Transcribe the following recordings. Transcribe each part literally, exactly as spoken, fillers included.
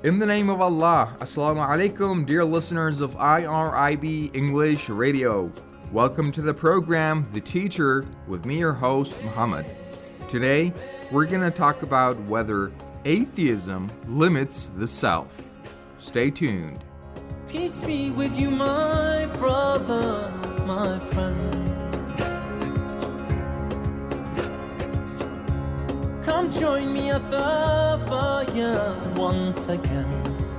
In the name of Allah, Assalamu alaikum, dear listeners of I R I B English Radio. Welcome to the program, The Teacher, with me, your host, Muhammad. Today, we're going to talk about whether atheism limits the self. Stay tuned. Peace be with you, my brother, my friend. Come join me at the fire once again.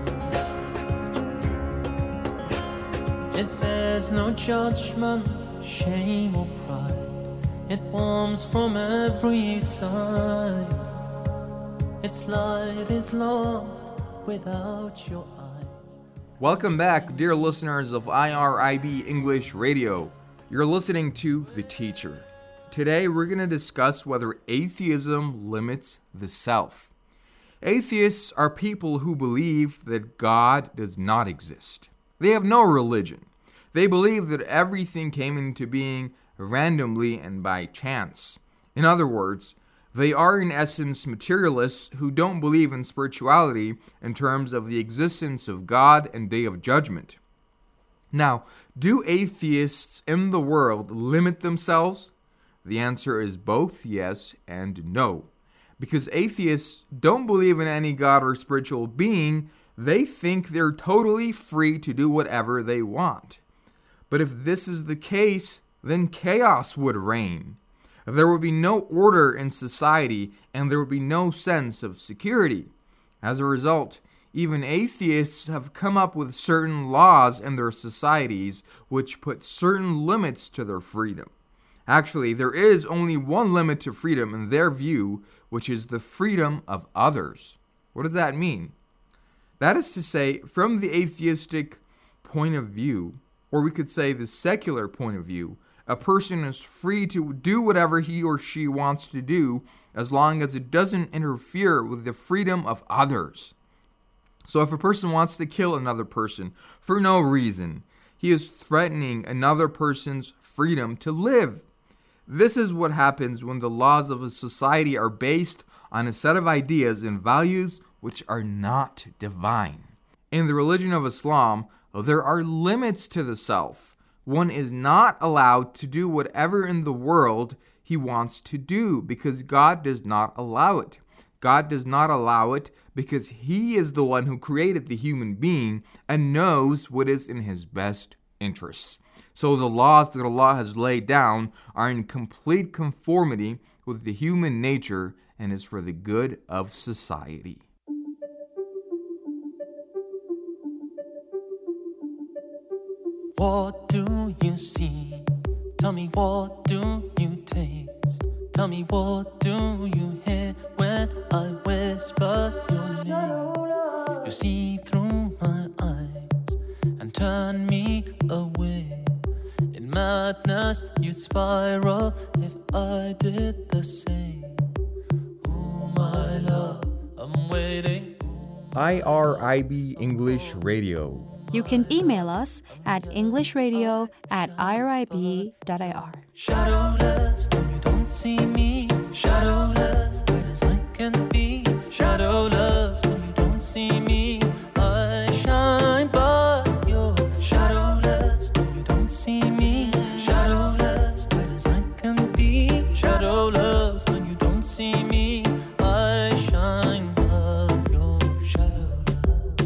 It bears no judgment, shame or pride. It warms from every side. Its light is lost without your eyes. Welcome back, dear listeners of I R I B English Radio. You're listening to The Teacher. Today, we're going to discuss whether atheism limits the self. Atheists are people who believe that God does not exist. They have no religion. They believe that everything came into being randomly and by chance. In other words, they are in essence materialists who don't believe in spirituality in terms of the existence of God and Day of Judgment. Now, do atheists in the world limit themselves? The answer is both yes and no. Because atheists don't believe in any God or spiritual being, they think they're totally free to do whatever they want. But if this is the case, then chaos would reign. There would be no order in society, and there would be no sense of security. As a result, even atheists have come up with certain laws in their societies which put certain limits to their freedom. Actually, there is only one limit to freedom in their view, which is the freedom of others. What does that mean? That is to say, from the atheistic point of view, or we could say the secular point of view, a person is free to do whatever he or she wants to do as long as it doesn't interfere with the freedom of others. So if a person wants to kill another person for no reason, he is threatening another person's freedom to live. This is what happens when the laws of a society are based on a set of ideas and values which are not divine. In the religion of Islam, there are limits to the self. One is not allowed to do whatever in the world he wants to do because God does not allow it. God does not allow it because He is the one who created the human being and knows what is in his best interests. So the laws that Allah has laid down are in complete conformity with the human nature and is for the good of society. What do you see? Tell me, what do you taste? Tell me, what do you hear when I whisper your name? You see through my eyes and turn me away. In madness you'd spiral if I did the same. Oh my love, I'm waiting. I R I B English Radio. You can email us at englishradio at irib dot I R. Shadowless, though you don't see me. Shadowless, bright as I can be. Shadowless, though you don't see me. I shine, but you're shadowless, though you don't see me. Shadowless, bright as I can be. Shadowless, though you don't see me. I shine, but you're shadowless.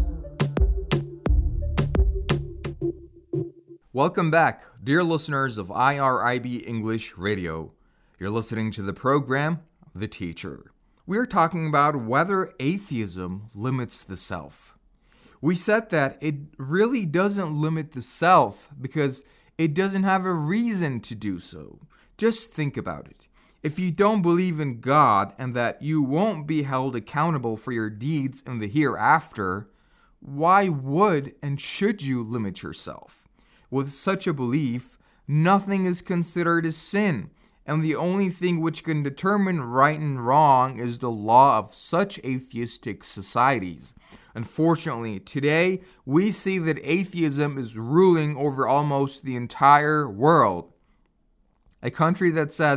Welcome back, dear listeners of I R I B English Radio. You're listening to the program, The Teacher. We are talking about whether atheism limits the self. We said that it really doesn't limit the self because it doesn't have a reason to do so. Just think about it. If you don't believe in God and that you won't be held accountable for your deeds in the hereafter, why would and should you limit yourself? With such a belief, nothing is considered a sin, and the only thing which can determine right and wrong is the law of such atheistic societies. Unfortunately, today, we see that atheism is ruling over almost the entire world. A country that says,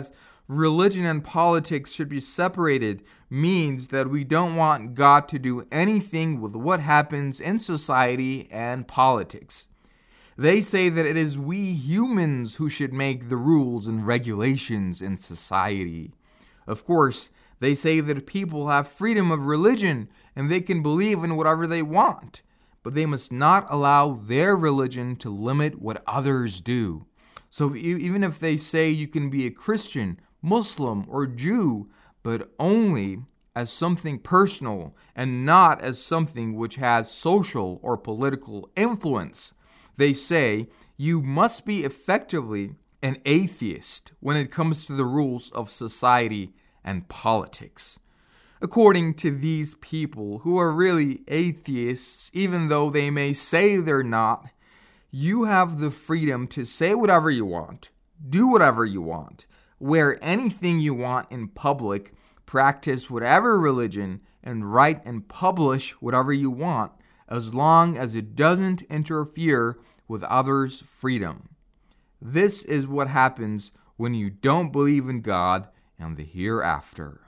religion and politics should be separated means that we don't want God to do anything with what happens in society and politics. They say that it is we humans who should make the rules and regulations in society. Of course, they say that people have freedom of religion and they can believe in whatever they want, but they must not allow their religion to limit what others do. So even if they say you can be a Christian, Muslim, or Jew, but only as something personal and not as something which has social or political influence, they say you must be effectively an atheist when it comes to the rules of society and politics. According to these people who are really atheists, even though they may say they're not, you have the freedom to say whatever you want, do whatever you want, wear anything you want in public, practice whatever religion, and write and publish whatever you want, as long as it doesn't interfere with others' freedom. This is what happens when you don't believe in God and the hereafter.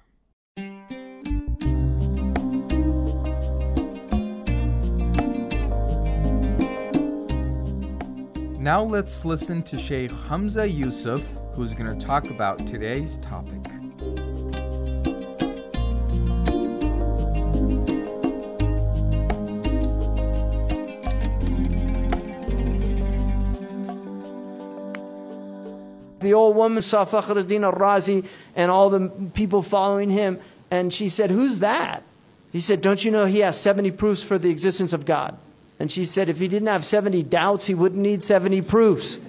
Now let's listen to Sheikh Hamza Yusuf, who's going to talk about today's topic. The old woman saw Fakhruddin al-Razi and all the people following him, and she said, "Who's that?" He said, "Don't you know he has seventy proofs for the existence of God?" And she said, if he didn't have seventy doubts, he wouldn't need seventy proofs.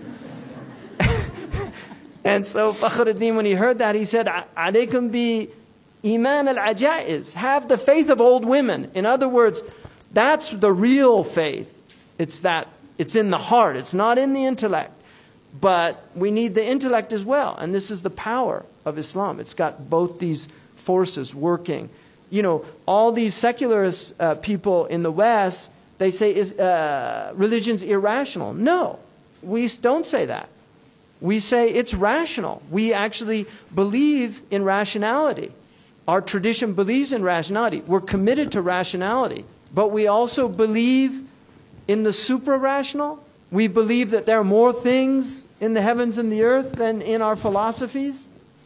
And so Fakhruddin, when he heard that, he said, "Alaykum bi iman al-ajaiz." Have the faith of old women. In other words, that's the real faith. It's that it's in the heart. It's not in the intellect. But we need the intellect as well. And this is the power of Islam. It's got both these forces working. You know, all these secularist uh, people in the West, they say is uh, religion's irrational. No, we don't say that. We say it's rational. We actually believe in rationality. Our tradition believes in rationality. We're committed to rationality. But we also believe in the supra-rational. We believe that there are more things in the heavens and the earth than in our philosophies.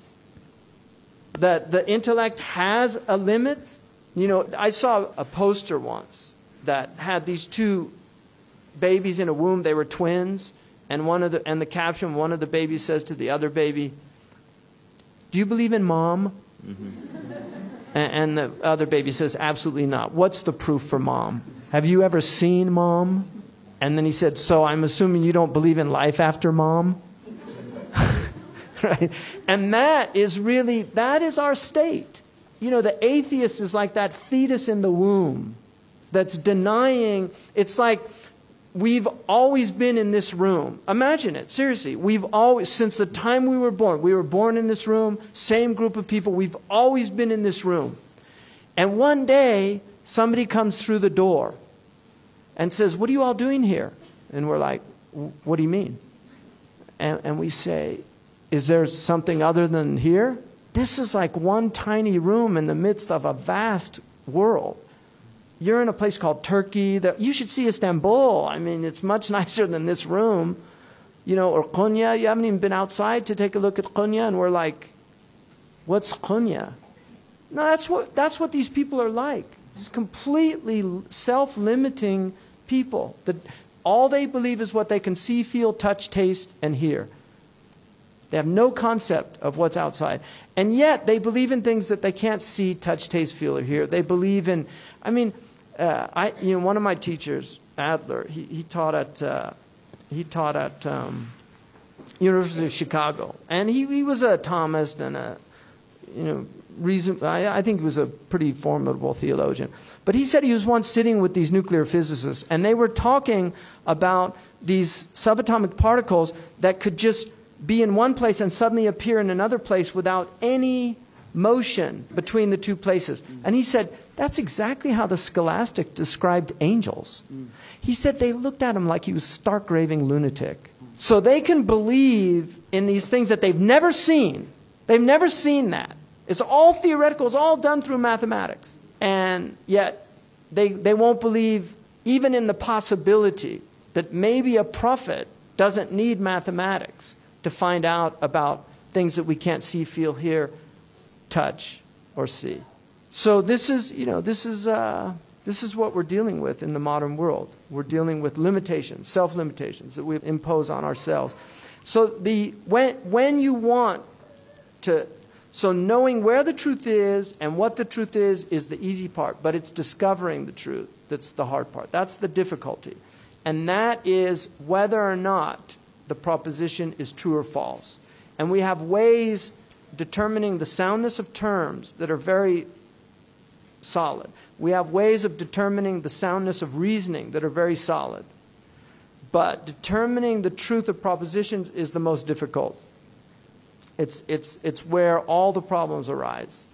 That the intellect has a limit. You know, I saw a poster once that had these two babies in a womb. They were twins. And one of the and the caption, one of the babies says to the other baby, "Do you believe in mom?" Mm-hmm. And, and the other baby says, "Absolutely not." "What's the proof for mom? Have you ever seen mom?" And then he said, "So I'm assuming you don't believe in life after mom?" Right? And that is really, that is our state. You know, the atheist is like that fetus in the womb that's denying. It's like we've always been in this room. Imagine it, seriously. We've always, since the time we were born, we were born in this room, same group of people, we've always been in this room. And one day, somebody comes through the door and says, "What are you all doing here?" And we're like, "What do you mean?" And, and we say, "Is there something other than here?" This is like one tiny room in the midst of a vast world. You're in a place called Turkey. That, you should see Istanbul. I mean, it's much nicer than this room. You know, or Konya. You haven't even been outside to take a look at Konya. And we're like, what's Konya? No, that's what, that's what these people are like. It's completely self-limiting people. That all they believe is what they can see, feel, touch, taste, and hear. They have no concept of what's outside. And yet, they believe in things that they can't see, touch, taste, feel, or hear. They believe in, I mean, uh, I, you know, one of my teachers, Adler, he, he taught at, uh, he taught at um, University of Chicago. And he, he was a Thomist and a, you know, reason, I, I think he was a pretty formidable theologian. But he said he was once sitting with these nuclear physicists, and they were talking about these subatomic particles that could just be in one place and suddenly appear in another place without any motion between the two places. And he said, that's exactly how the Scholastic described angels. He said they looked at him like he was stark raving lunatic. So they can believe in these things that they've never seen, They've never seen that. It's all theoretical. It's all done through mathematics. And yet they, they won't believe even in the possibility that maybe a prophet doesn't need mathematics to find out about things that we can't see, feel, hear, touch, or see. So this is, you know, this is, uh, this is what we're dealing with in the modern world. We're dealing with limitations, self-limitations that we impose on ourselves. So the when when you want to, so knowing where the truth is and what the truth is is the easy part, but it's discovering the truth that's the hard part. That's the difficulty. And that is whether or not the proposition is true or false. And we have ways determining the soundness of terms that are very solid. We have ways of determining the soundness of reasoning that are very solid. But determining the truth of propositions is the most difficult. It's, it's, it's where all the problems arise.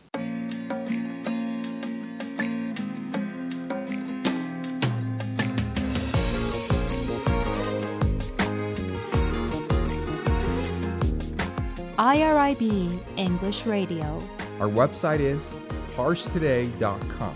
I R I B English Radio. Our website is parse today dot com.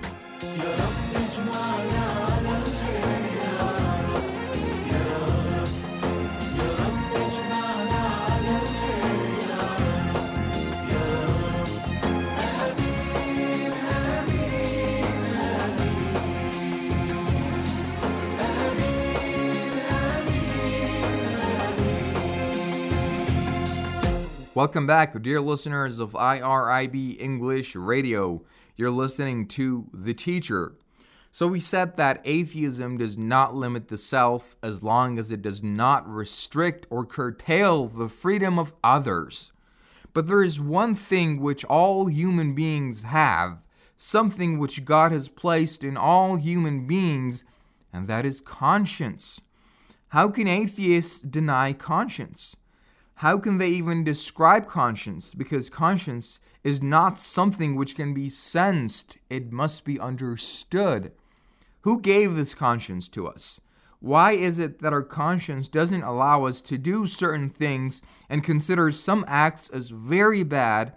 Welcome back, dear listeners of I R I B English Radio. You're listening to The Teacher. So we said that atheism does not limit the self as long as it does not restrict or curtail the freedom of others. But there is one thing which all human beings have, something which God has placed in all human beings, and that is conscience. How can atheists deny conscience? How can they even describe conscience? Because conscience is not something which can be sensed. It must be understood. Who gave this conscience to us? Why is it that our conscience doesn't allow us to do certain things and considers some acts as very bad,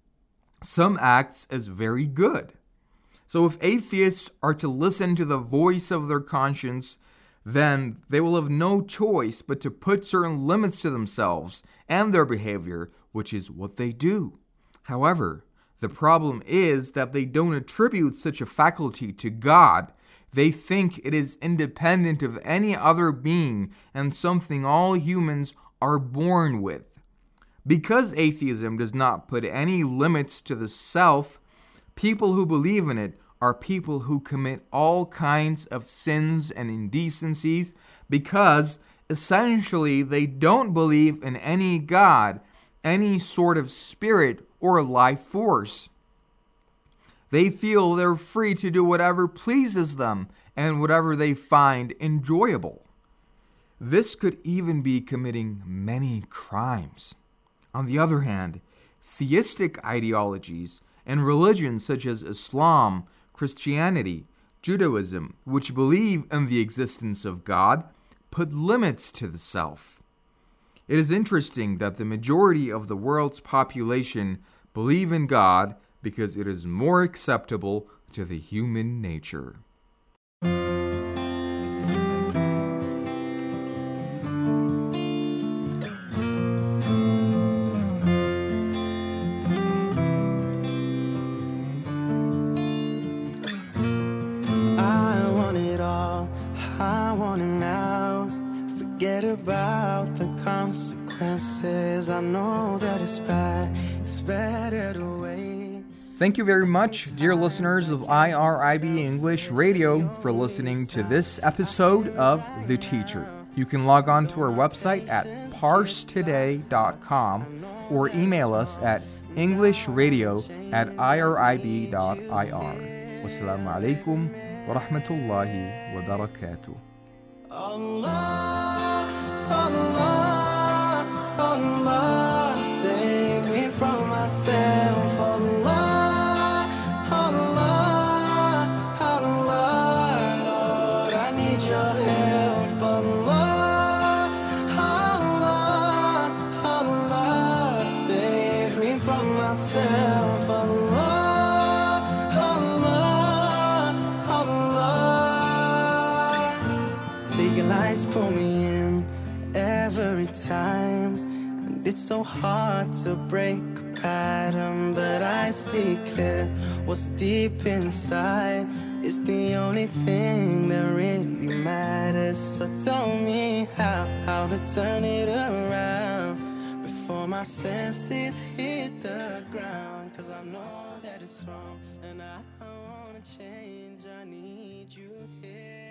some acts as very good? So if atheists are to listen to the voice of their conscience, then they will have no choice but to put certain limits to themselves and their behavior, which is what they do. However, the problem is that they don't attribute such a faculty to God. They think it is independent of any other being and something all humans are born with. Because atheism does not put any limits to the self, people who believe in it are people who commit all kinds of sins and indecencies because essentially they don't believe in any God, any sort of spirit or life force. They feel they're free to do whatever pleases them and whatever they find enjoyable. This could even be committing many crimes. On the other hand, theistic ideologies and religions such as Islam, Christianity, Judaism, which believe in the existence of God, put limits to the self. It is interesting that the majority of the world's population believe in God because it is more acceptable to the human nature. About the consequences, I know that it's bad, it's better to wait. Thank you very much, dear listeners of I R I B English Radio, for listening to this episode of The Teacher. You can log on to our website at parse today dot com or email us at englishradio at irib dot I R. Wassalamu alaikum wa rahmatullahi wa barakatuh. Allah, Allah, Allah, save me from myself. Allah, Allah, Allah, Lord, I need your help. Allah, Allah, Allah, save me from from myself. Allah, Allah, Allah. Big lights pull me in every time, and it's so hard to break a pattern, but I see clear what's deep inside. It's the only thing that really matters. So tell me how, how to turn it around before my senses hit the ground. Cause I know that it's wrong, and I wanna change. I need you here.